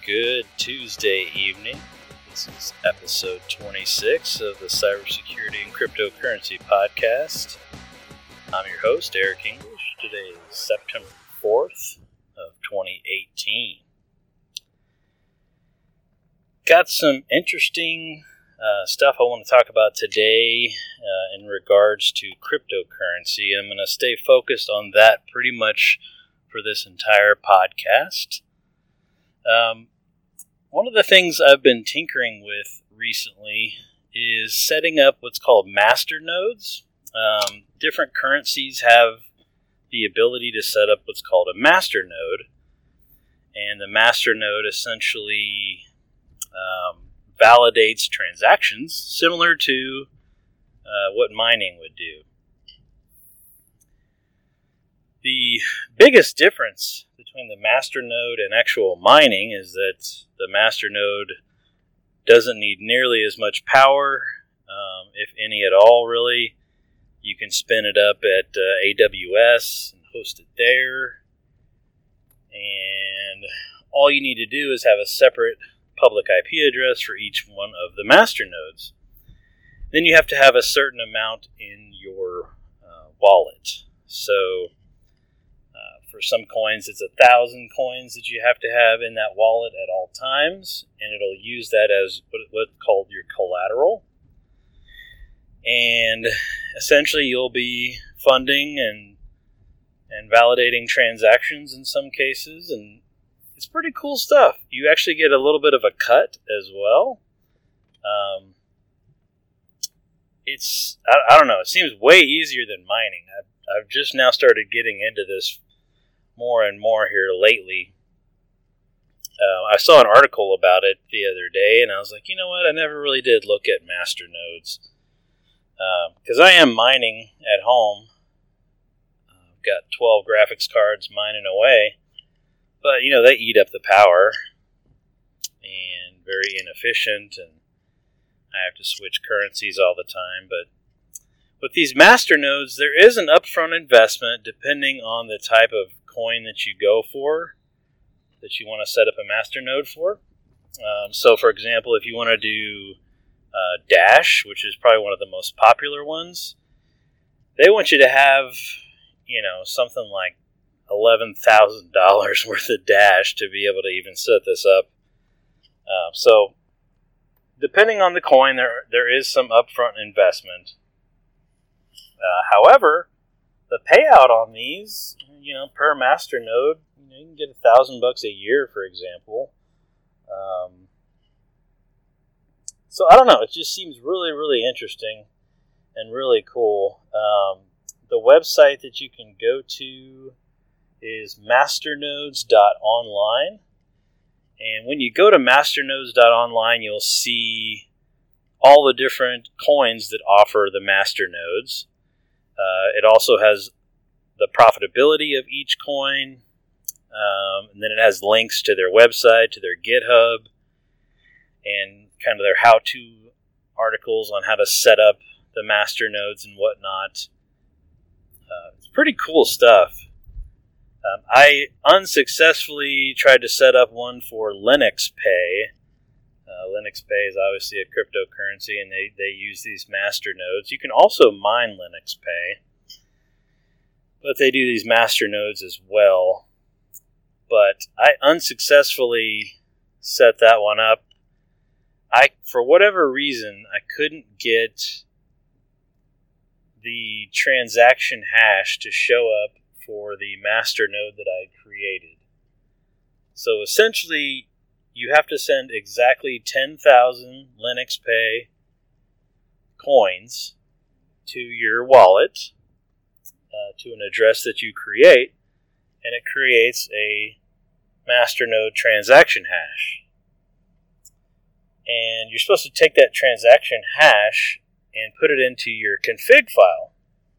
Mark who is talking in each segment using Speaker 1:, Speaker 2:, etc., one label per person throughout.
Speaker 1: Good Tuesday evening. This is episode 26 of the Cybersecurity and Cryptocurrency Podcast. I'm your host, Eric English. Today is September 4th of 2018. Got some interesting stuff I want to talk about today in regards to cryptocurrency. I'm going to stay focused on that pretty much for this entire podcast. One of the things I've been tinkering with recently is setting up what's called master nodes. Different currencies have the ability to set up what's called a master node, and the master node essentially validates transactions similar to what mining would do. The biggest difference between the master node and actual mining is that the master node doesn't need nearly as much power, if any at all, really. You can spin it up at AWS and host it there. And all you need to do is have a separate public IP address for each one of the master nodes. Then you have to have a certain amount in your wallet. So for some coins, it's 1,000 coins that you have to have in that wallet at all times, and it'll use that as what's called your collateral. And essentially, you'll be funding and validating transactions in some cases, and it's pretty cool stuff. You actually get a little bit of a cut as well. I don't know, it seems way easier than mining. I've just now started getting into this more and more here lately. I saw an article about it the other day, and I was like, you know what? I never really did look at master nodes. Because I am mining at home. I've got 12 graphics cards mining away. But, they eat up the power. And very inefficient, and I have to switch currencies all the time. But with these master nodes, there is an upfront investment depending on the type of coin that you go for, that you want to set up a master node for. So, for example, if you want to do Dash, which is probably one of the most popular ones, they want you to have, something like $11,000 worth of Dash to be able to even set this up. So, depending on the coin, there is some upfront investment. However, the payout on these, per master node, you can get $1,000 a year, for example. So I don't know. It just seems really, really interesting and really cool. The website that you can go to is masternodes.online. And when you go to masternodes.online, you'll see all the different coins that offer the master nodes. It also has the profitability of each coin, and then it has links to their website, to their GitHub, and kind of their how-to articles on how to set up the master nodes and whatnot. It's pretty cool stuff. I unsuccessfully tried to set up one for Linux Pay. Linux Pay is obviously a cryptocurrency, and they use these master nodes. You can also mine Linux Pay, but they do these master nodes as well. But I unsuccessfully set that one up. For whatever reason, I couldn't get the transaction hash to show up for the master node that I created. So essentially, you have to send exactly 10,000 Linux Pay coins to your wallet, to an address that you create, and it creates a masternode transaction hash. And you're supposed to take that transaction hash and put it into your config file.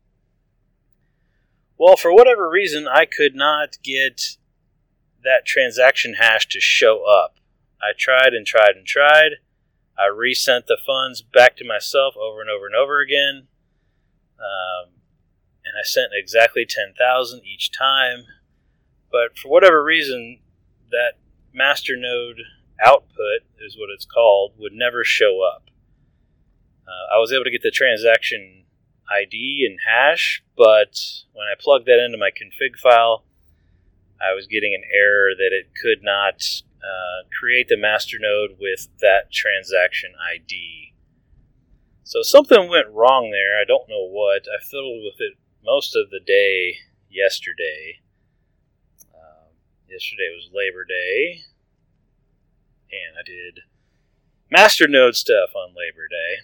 Speaker 1: Well, for whatever reason, I could not get that transaction hash to show up. I tried and tried and tried. I resent the funds back to myself over and over and over again. And I sent exactly 10,000 each time. But for whatever reason, that masternode output, is what it's called, would never show up. I was able to get the transaction ID and hash, but when I plugged that into my config file, I was getting an error that it could not create the master node with that transaction ID. So something went wrong there. I don't know what. I fiddled with it most of the day yesterday. Yesterday was Labor Day, and I did master node stuff on Labor Day.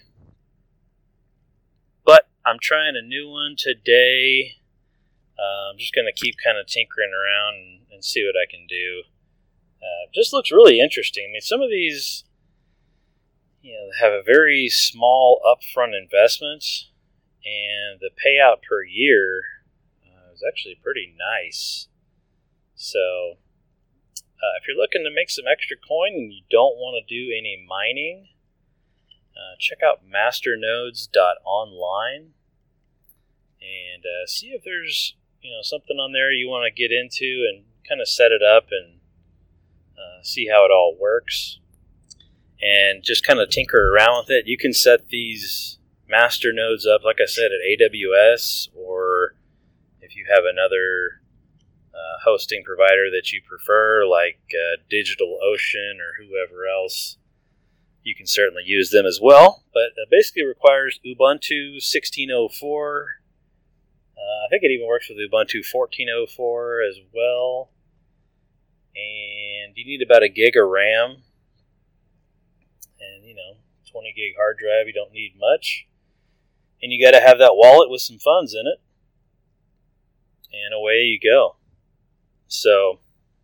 Speaker 1: But I'm trying a new one today. I'm just going to keep kind of tinkering around and see what I can do. Just looks really interesting. I mean, some of these, have a very small upfront investment, and the payout per year is actually pretty nice. So, if you're looking to make some extra coin and you don't want to do any mining, check out masternodes.online and see if there's something on there you want to get into and kind of set it up and see how it all works and just kind of tinker around with it. You can set these master nodes up, like I said, at AWS, or if you have another hosting provider that you prefer, like DigitalOcean or whoever else, you can certainly use them as well. But it basically requires Ubuntu 16.04. I think it even works with Ubuntu 14.04 as well. And you need about a gig of RAM. And, 20 gig hard drive, you don't need much. And you got to have that wallet with some funds in it. And away you go. So,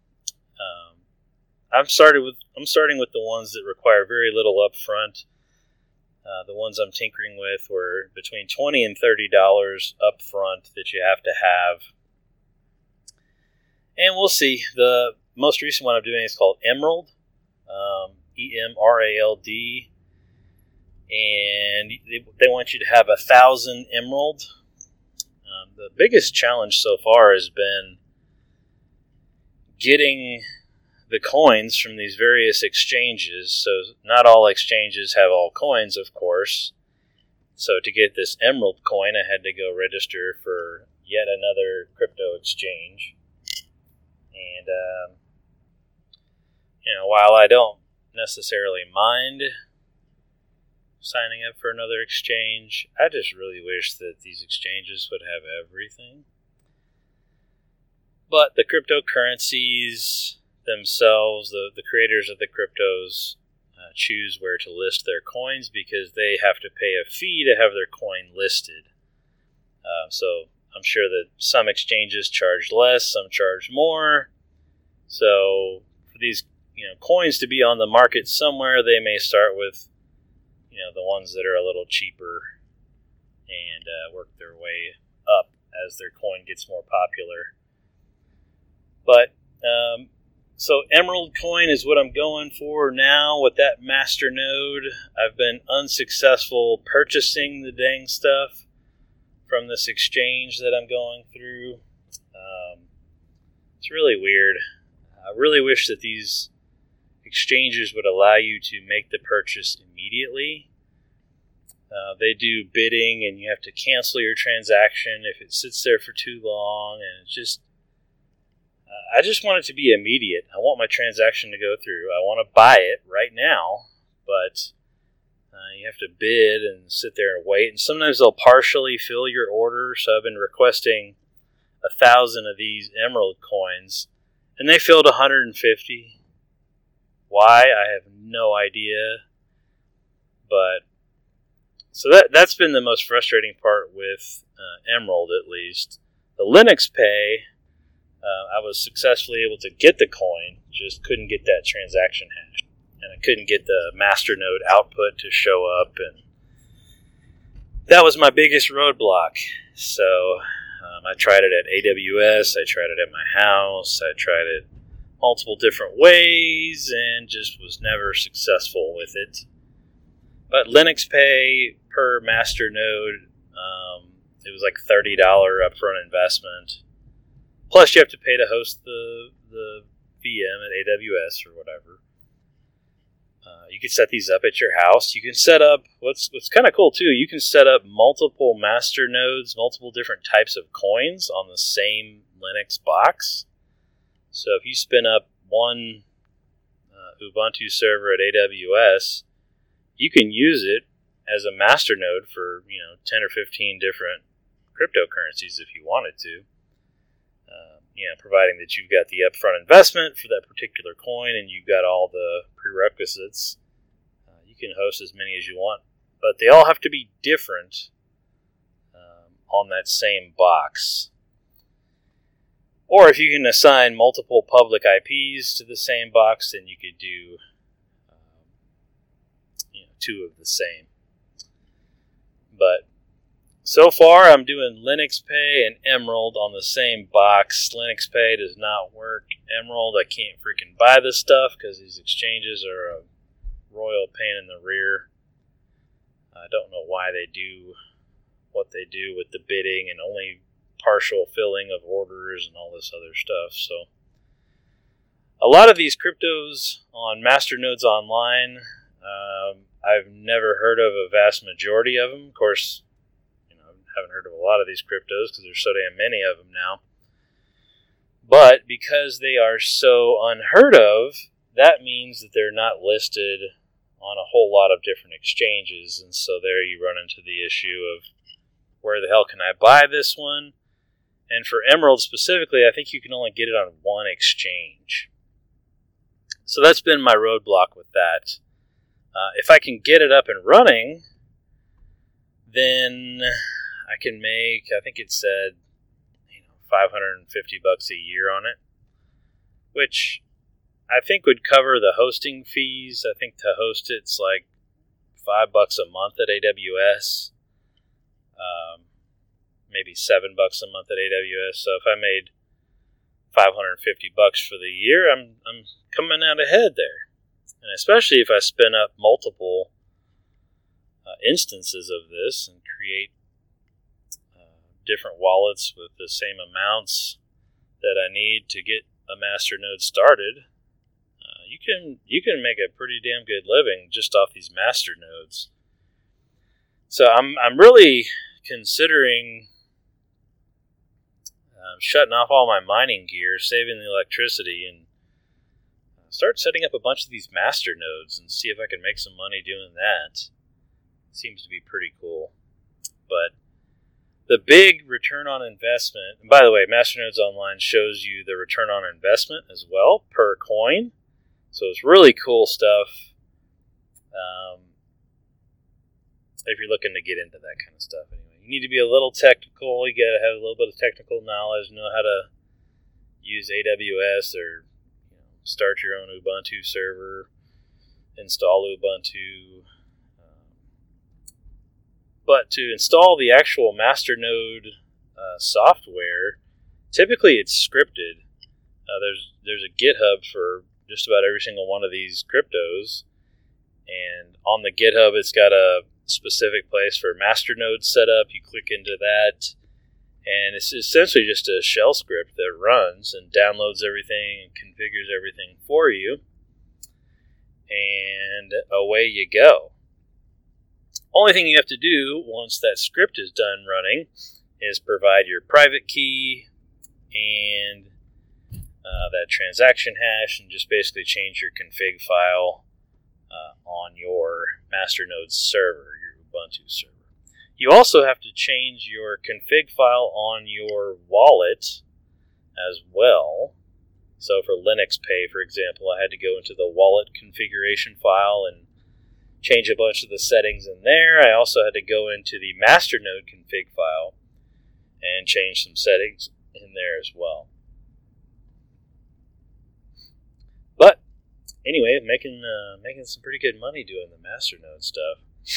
Speaker 1: I'm starting with the ones that require very little upfront. The ones I'm tinkering with were between $20 and $30 upfront that you have to have. And we'll see. The most recent one I'm doing is called Emerald, EMRALD, and they want you to have 1,000 Emerald. The biggest challenge so far has been getting the coins from these various exchanges. So not all exchanges have all coins, of course. So to get this Emerald coin, I had to go register for yet another crypto exchange. And, while I don't necessarily mind signing up for another exchange, I just really wish that these exchanges would have everything. But the cryptocurrencies themselves, the creators of the cryptos, choose where to list their coins because they have to pay a fee to have their coin listed. So I'm sure that some exchanges charge less, some charge more. So for these coins to be on the market somewhere, they may start with the ones that are a little cheaper and work their way up as their coin gets more popular. But so Emerald coin is what I'm going for now with that master node. I've been unsuccessful purchasing the dang stuff from this exchange that I'm going through. It's really weird. I really wish that these exchanges would allow you to make the purchase immediately. They do bidding, and you have to cancel your transaction if it sits there for too long, and it's just... I just want it to be immediate. I want my transaction to go through. I want to buy it right now, but you have to bid and sit there and wait. And sometimes they'll partially fill your order. So I've been requesting 1,000 of these Emerald coins, and they filled 150. Why? I have no idea. But so that's been the most frustrating part with Emerald, at least. The Linux Pay. I was successfully able to get the coin, just couldn't get that transaction hash. And I couldn't get the masternode output to show up, and that was my biggest roadblock. So I tried it at AWS, I tried it at my house, I tried it multiple different ways, and just was never successful with it. But Linux Pay per masternode, it was like $30 upfront investment. Plus, you have to pay to host the VM at AWS or whatever. You can set these up at your house. You can set up, what's kind of cool too, you can set up multiple master nodes, multiple different types of coins on the same Linux box. So if you spin up one Ubuntu server at AWS, you can use it as a master node for 10 or 15 different cryptocurrencies if you wanted to. Providing that you've got the upfront investment for that particular coin and you've got all the prerequisites, you can host as many as you want, but they all have to be different on that same box. Or if you can assign multiple public IPs to the same box, then you could do two of the same. But so far, I'm doing Linux Pay and Emerald on the same box. Linux Pay does not work. Emerald, I can't freaking buy this stuff because these exchanges are a royal pain in the rear. I don't know why they do what they do with the bidding and only partial filling of orders and all this other stuff. So a lot of these cryptos on Masternodes Online, I've never heard of a vast majority of them. Of course, haven't heard of a lot of these cryptos because there's so damn many of them now. But because they are so unheard of, that means that they're not listed on a whole lot of different exchanges. And so there you run into the issue of where the hell can I buy this one? And for Emerald specifically, I think you can only get it on one exchange. So that's been my roadblock with that. If I can get it up and running, then I can make, I think it said, $550 a year on it, which I think would cover the hosting fees. I think to host it's like $5 a month at AWS, maybe $7 a month at AWS. So if I made $550 for the year, I'm coming out ahead there. And especially if I spin up multiple instances of this and create different wallets with the same amounts that I need to get a master node started, you can make a pretty damn good living just off these master nodes. So I'm really considering shutting off all my mining gear, saving the electricity, and start setting up a bunch of these master nodes and see if I can make some money doing that. Seems to be pretty cool. But the big return on investment, and by the way, Masternodes Online shows you the return on investment as well per coin. So it's really cool stuff if you're looking to get into that kind of stuff. Anyway, you need to be a little technical. You got to have a little bit of technical knowledge, know how to use AWS or start your own Ubuntu server, install Ubuntu. But to install the actual Masternode software, typically it's scripted. There's a GitHub for just about every single one of these cryptos, and on the GitHub it's got a specific place for Masternode setup. You click into that, and it's essentially just a shell script that runs and downloads everything and configures everything for you, and away you go. Only thing you have to do once that script is done running is provide your private key and that transaction hash, and just basically change your config file on your Masternode server, your Ubuntu server. You also have to change your config file on your wallet as well. So for Linux Pay, for example, I had to go into the wallet configuration file and change a bunch of the settings in there. I also had to go into the Masternode config file and change some settings in there as well. But anyway, making some pretty good money doing the Masternode stuff.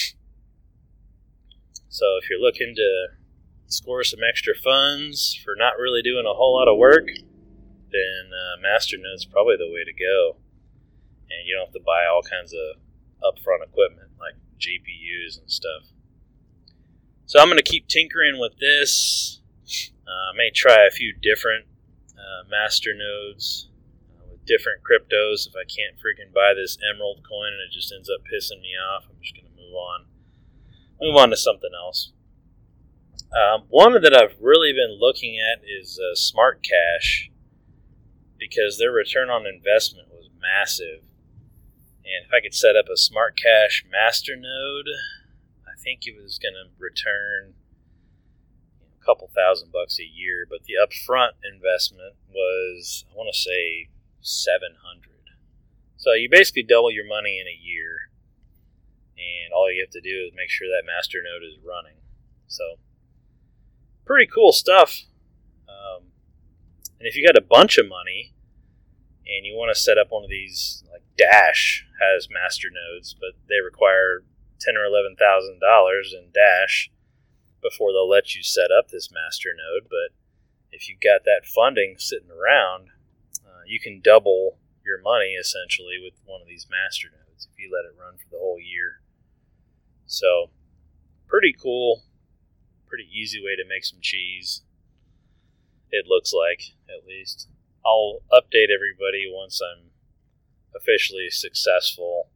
Speaker 1: So if you're looking to score some extra funds for not really doing a whole lot of work, then Masternode's probably the way to go. And you don't have to buy all kinds of upfront equipment like GPUs and stuff. So I'm going to keep tinkering with this. I may try a few different master nodes with different cryptos. If I can't freaking buy this emerald coin and it just ends up pissing me off, I'm just going to move on. Move on to something else. One that I've really been looking at is Smart Cash, because their return on investment was massive. And if I could set up a Smart Cash masternode, I think it was going to return a couple $1,000 a year. But the upfront investment was, I want to say, $700. So you basically double your money in a year, and all you have to do is make sure that masternode is running. So pretty cool stuff. And if you got a bunch of money and you want to set up one of these, like Dash has masternodes, but they require $10,000 or $11,000 in Dash before they'll let you set up this masternode. But if you've got that funding sitting around, you can double your money essentially with one of these masternodes if you let it run for the whole year. So pretty cool. Pretty easy way to make some cheese, it looks like, at least. I'll update everybody once I'm officially successful,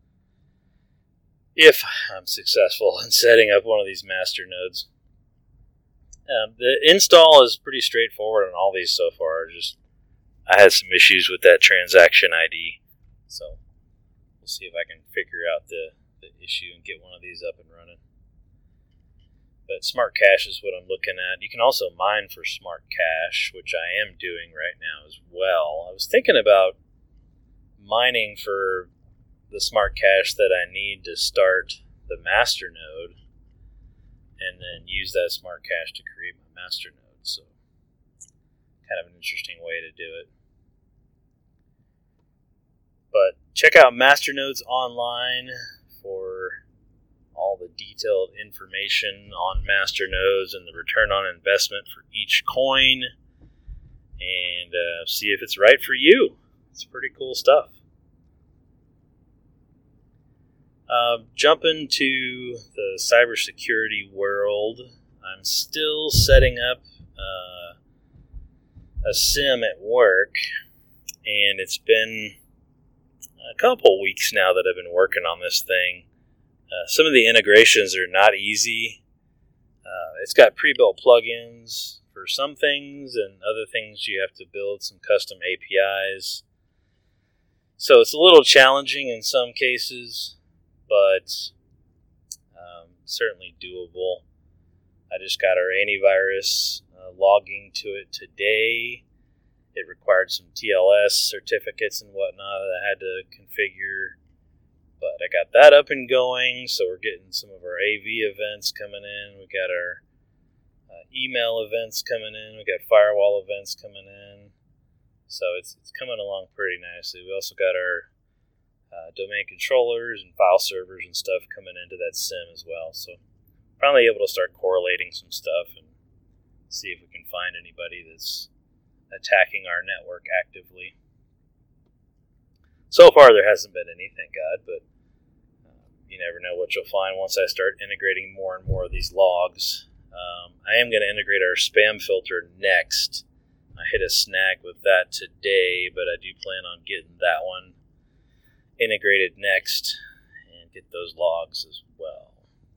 Speaker 1: if I'm successful in setting up one of these masternodes. The install is pretty straightforward on all these so far. Just I had some issues with that transaction ID, so we'll see if I can figure out the issue and get one of these up and running. But Smart Cash is what I'm looking at. You can also mine for Smart Cash, which I am doing right now as well. I was thinking about mining for the Smart Cash that I need to start the masternode, and then use that Smart Cash to create my masternode. So kind of an interesting way to do it. But check out Masternodes online for all the detailed information on masternodes and the return on investment for each coin, and see if it's right for you. It's pretty cool stuff. Jumping to the cybersecurity world, I'm still setting up a SIM at work, and it's been a couple weeks now that I've been working on this thing. Some of the integrations are not easy. It's got pre-built plugins for some things, and other things you have to build some custom APIs. So it's a little challenging in some cases, but certainly doable. I just got our antivirus logging to it today. It required some TLS certificates and whatnot that I had to configure. But I got that up and going, so we're getting some of our AV events coming in. We got our email events coming in. We got firewall events coming in. So it's coming along pretty nicely. We also got our domain controllers and file servers and stuff coming into that SIM as well. So finally able to start correlating some stuff and see if we can find anybody that's attacking our network actively. So far, there hasn't been any, thank God, but you never know what you'll find once I start integrating more and more of these logs. I am going to integrate our spam filter next. I hit a snag with that today, but I do plan on getting that one integrated next and get those logs as well.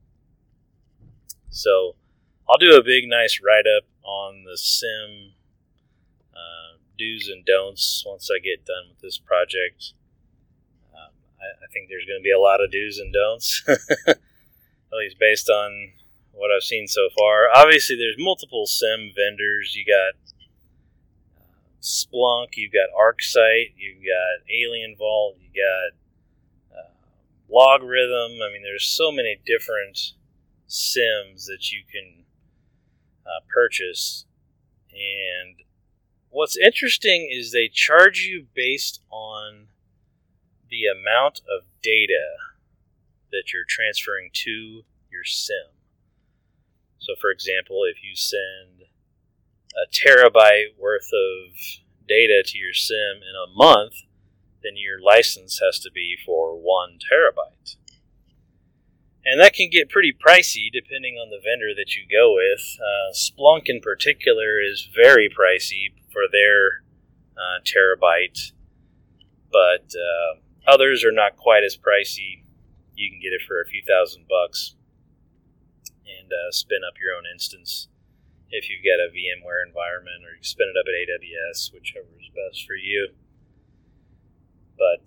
Speaker 1: So I'll do a big, nice write-up on the SIM do's and don'ts once I get done with this project. I think there's going to be a lot of do's and don'ts, at least based on what I've seen so far. Obviously, there's multiple SIM vendors. You got Splunk, you've got ArcSight, you've got Alien Vault, you got Logarithm. I mean, there's so many different SIMs that you can purchase. And what's interesting is they charge you based on the amount of data that you're transferring to your SIM. So, for example, if you send a terabyte worth of data to your SIM in a month, then your license has to be for 1 terabyte. And that can get pretty pricey depending on the vendor that you go with. Splunk in particular is very pricey for their terabyte. but others are not quite as pricey. You can get it for a few $1,000 and spin up your own instance if you've got a VMware environment, or you spin it up at AWS, whichever is best for you. But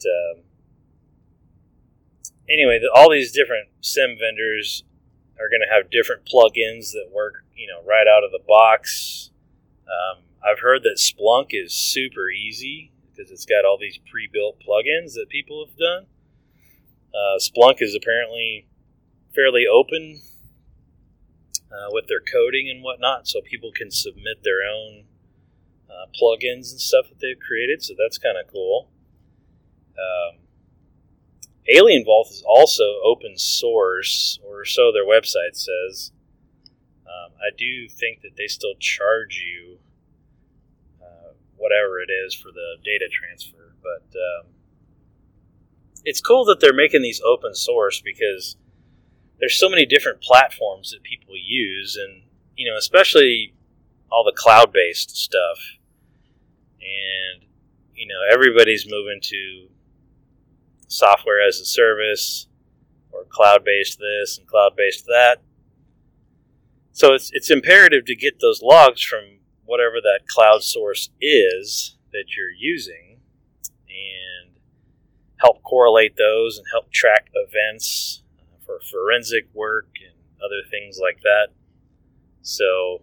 Speaker 1: anyway, all these different SIEM vendors are going to have different plugins that work, right out of the box. I've heard that Splunk is super easy because it's got all these pre-built plugins that people have done. Splunk is apparently fairly open with their coding and whatnot, so people can submit their own plugins and stuff that they've created, so that's kind of cool. Alien Vault is also open source, or so their website says. I do think that they still charge you whatever it is for the data transfer, but it's cool that they're making these open source because there's so many different platforms that people use, and especially all the cloud-based stuff, and everybody's moving to software as a service, or cloud-based this and cloud-based that. So it's imperative to get those logs from whatever that cloud source is that you're using, and help correlate those and help track events for forensic work and other things like that. So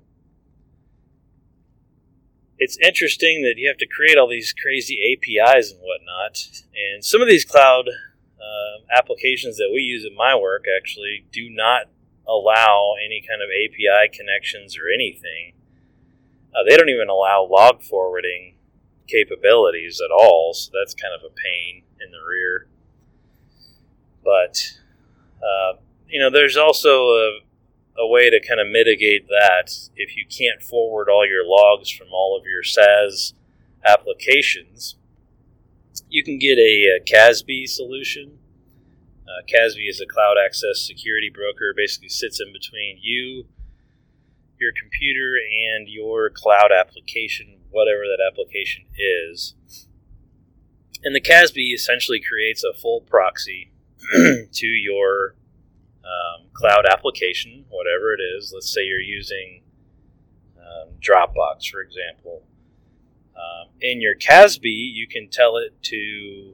Speaker 1: it's interesting that you have to create all these crazy APIs and whatnot. And some of these cloud applications that we use in my work actually do not allow any kind of API connections or anything. They don't even allow log forwarding capabilities at all, so that's kind of a pain in the rear. But, there's also a way to kind of mitigate that. If you can't forward all your logs from all of your SaaS applications, you can get a CASB solution. CASB is a cloud access security broker. It basically sits in between you, your computer, and your cloud application, whatever that application is. And the CASB essentially creates a full proxy to your cloud application, whatever it is. Let's say you're using Dropbox, for example. In your CASB, you can tell it to,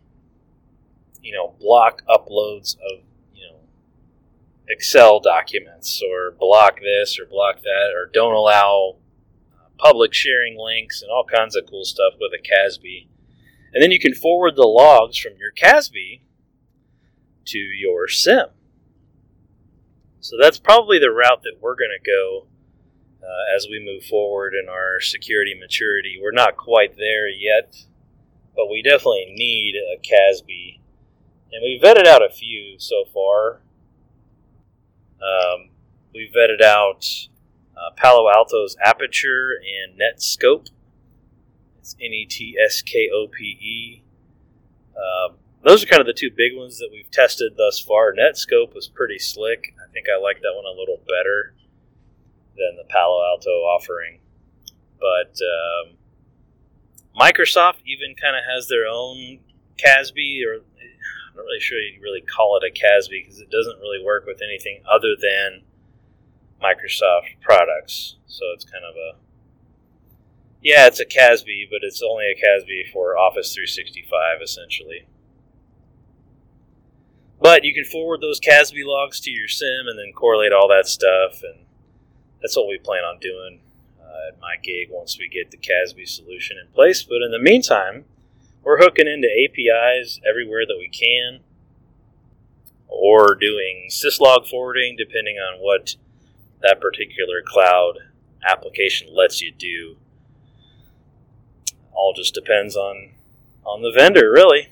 Speaker 1: block uploads of, Excel documents, or block this or block that, or don't allow public sharing links and all kinds of cool stuff with a CASB. And then you can forward the logs from your CASB to your SIEM. So that's probably the route that we're going to go as we move forward in our security maturity. We're not quite there yet, but we definitely need a CASB. And we vetted out a few so far. We vetted out Palo Alto's Aperture and Netskope. It's Netskope. Those are kind of the two big ones that we've tested thus far. Netskope was pretty slick. I think I like that one a little better than the Palo Alto offering. But Microsoft even kind of has their own CASB, or I'm not really sure you really call it a CASB because it doesn't really work with anything other than Microsoft products. So it's kind of it's a CASB, but it's only a CASB for Office 365 essentially. But you can forward those CASB logs to your SIEM and then correlate all that stuff, and that's what we plan on doing at my gig once we get the CASB solution in place. But in the meantime, we're hooking into APIs everywhere that we can, or doing syslog forwarding depending on what that particular cloud application lets you do. All just depends on the vendor, really.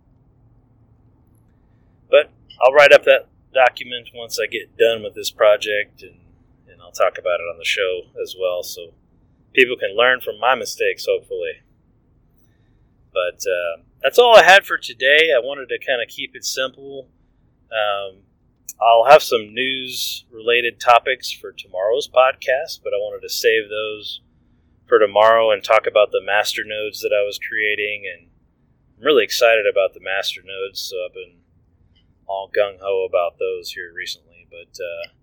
Speaker 1: But I'll write up that document once I get done with this project, and I'll talk about it on the show as well, so people can learn from my mistakes, hopefully. But that's all I had for today. I wanted to kind of keep it simple. I'll have some news-related topics for tomorrow's podcast, but I wanted to save those for tomorrow and talk about the master nodes that I was creating and I'm really excited about the master nodes, so I've been all gung-ho about those here recently. But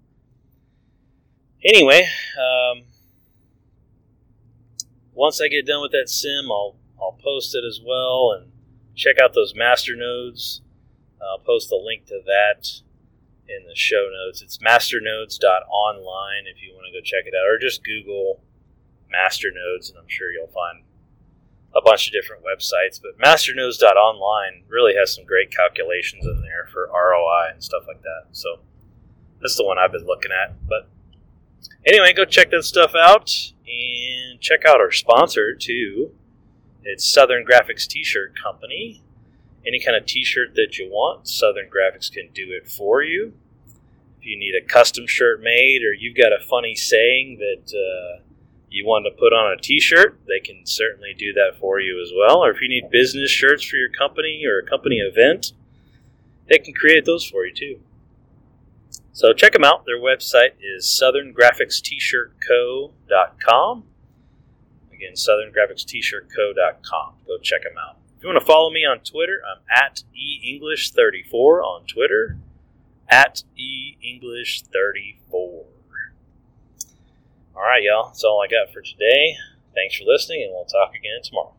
Speaker 1: anyway, once I get done with that sim, I'll post it as well, and check out those master nodes. I'll post a link to that in the show notes. It's masternodes.online if you want to go check it out, or just Google master nodes, and I'm sure you'll find a bunch of different websites. But masternodes.online really has some great calculations in there for ROI and stuff like that. So that's the one I've been looking at. But anyway, go check that stuff out, and check out our sponsor too. It's Southern Graphics T-Shirt Company. Any kind of T-shirt that you want, Southern Graphics can do it for you. If you need a custom shirt made, or you've got a funny saying that you want to put on a T-shirt, they can certainly do that for you as well. Or if you need business shirts for your company or a company event, they can create those for you too. So check them out. Their website is southerngraphicst-shirtco.com. Again, southerngraphicst-shirtco.com. Go check them out. If you want to follow me on Twitter, I'm at eEnglish34 on Twitter. At eEnglish34. All right, y'all. That's all I got for today. Thanks for listening, and we'll talk again tomorrow.